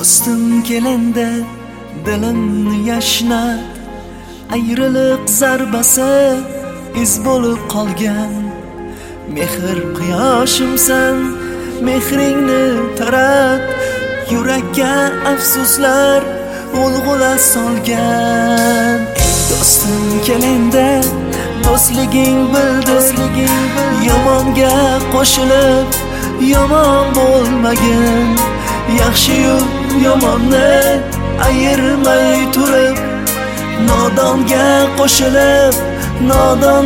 Do'stim kelanda dilimni yashnat, ayriliq zarbasi iz bo'lib qolgan. Mehr quyoshimsan, mehringni tarat, yurakka afsuslar g'ulg'ula solgan. Do'stim kelanda do'stliging bil, yomonga qo'shilib yomon bo'lmagin. Yaxshi-yu yomonni ayirmay turib, nodonga qo'shilib nodon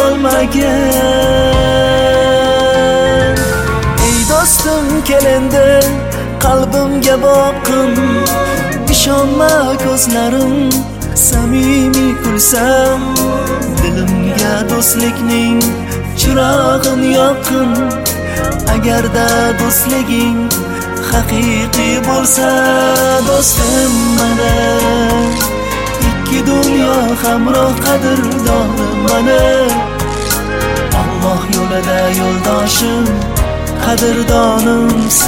bo'lmagin. Ey do'stim kelindi, qalbimga boqin, ishonma ko'zlarim samimiy kulsam. Dilimga do'stlikning chirog'in yoqin, agarda do'stliging haqiqiy bo'lsa. Do'stim mana, ikki dunyo hamroh qadrdonim mana. Alloh yo'lida yo'ldoshim, qadrdonim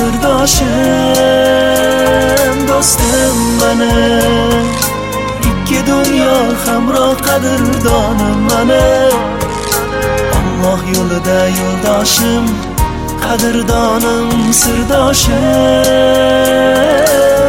sirdoshim. Do'stim mana, ikki dunyo hamroh qadrdonim mana. Alloh yo'lida yo'ldoshim, qadrdonim sirdoshim.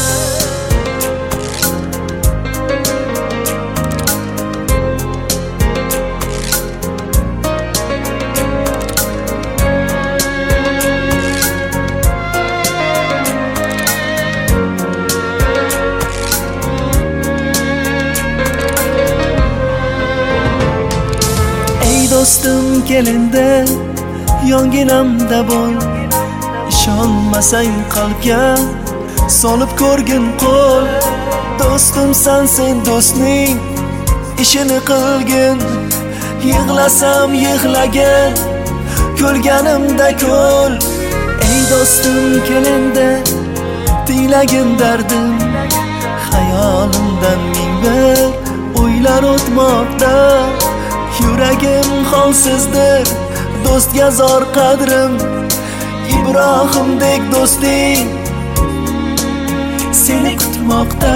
Do'stim kelindi, yonginamda bo'l, ishonmasang qalbga solib ko'rgin qo'l. Do'stimsan sen, do'stning ishini qilgin, yig'lasam yig'lagin, ko'rganimda ko'l. Ey do'stim kelindi, tiylagin dardim, xayolimdan ming bir o'ylar o'tmoqda. Yuragim holsizdir, do'stga zor qadrim, Ibrohimdek do'sting seni kutmoqda.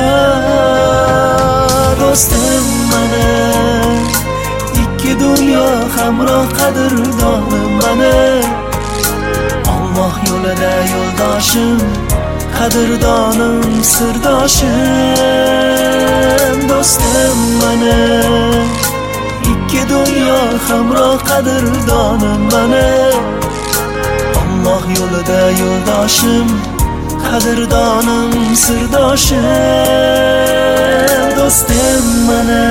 Do'stim mana, ikki dunyo hamroh qadrdonim mana. Alloh yo'lida yo'ldoshim, qadrdonim sirdoshim. Do'stim mana, ikki dunyo hamroh qadrdonim mana. Alloh yo'lida yo'ldoshim, qadrdonim sirdoshim. Do'stim mana.